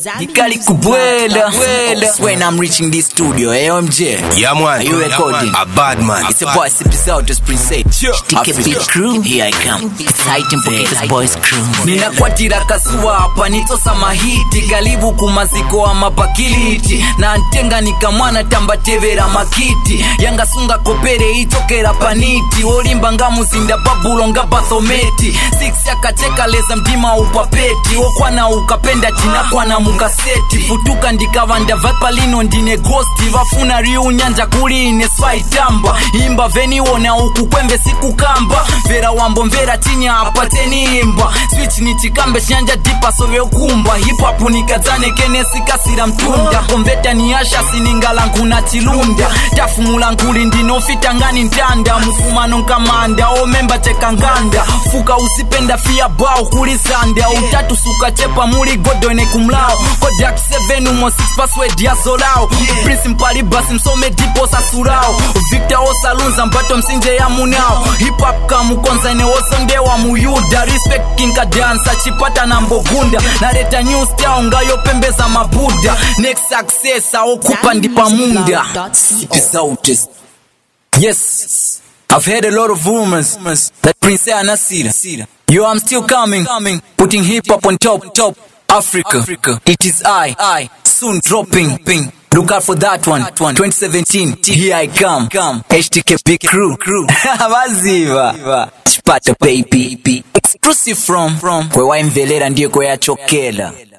Nikali kubwela when I'm reaching this studio, AMJ. Yeah, man. Are you recording? A bad man. It's a boy, Sippy Out, just Prince. Stick a big crew, here I come. Exciting Poketas Boys crew. Ninakwatira kasua hapa nitosa mahiti. Kalibu kumaziko wa mapakiliti. Na ntenga nikamwana tambatevera makiti. Yanga sunga kopere itokera paniti. Olimba nga muzinda babulo nga bathometi. Six yakacheka leza mdima upapeti. Okwana ukapenda tina kwa na mukaseti. Futuka ndikavanda vapalino ndine ghosti. Vafuna riu nyanja kuli ine swaitamba. Imba veni wona ukukwembe siku kamba. Vera wambo mvera tinya apateni imba. Switch ni chikambe shanja dipa sove ukumba. Hip hop nikazane kene sikasira mtunda. Konveta ni asha siningala nkuna chilunda. Tafu mulanguli ndino fitangani ntanda. Mufumano nkamanda o memba chekanganda. Fuka usipenda fia bao kulisanda. Utatu suka chepa muli godone kumlao. Kodak 7 umo 6 password ya solao. Prince mpali basi msome dipo sasurao. Victor osalunza mbato msinje ya munao. Hip hop kamu konzane osonde wa muyuda. Respect kinka dansa chipata na mbogunda. Nareta new style ngayo pembeza mabuda. Next success okupa ndipa munda. It's out. Yes, I've heard a lot of rumors that Prince Anasira. Yo, I'm still coming, putting hip hop on top. Africa. It is I, soon dropping. Look out for that one. 2017. Here I come. HTKP crew. Maziva. Chipata baby. Exclusive from Kwewa Mvelera ndiyo kwa ya chokela.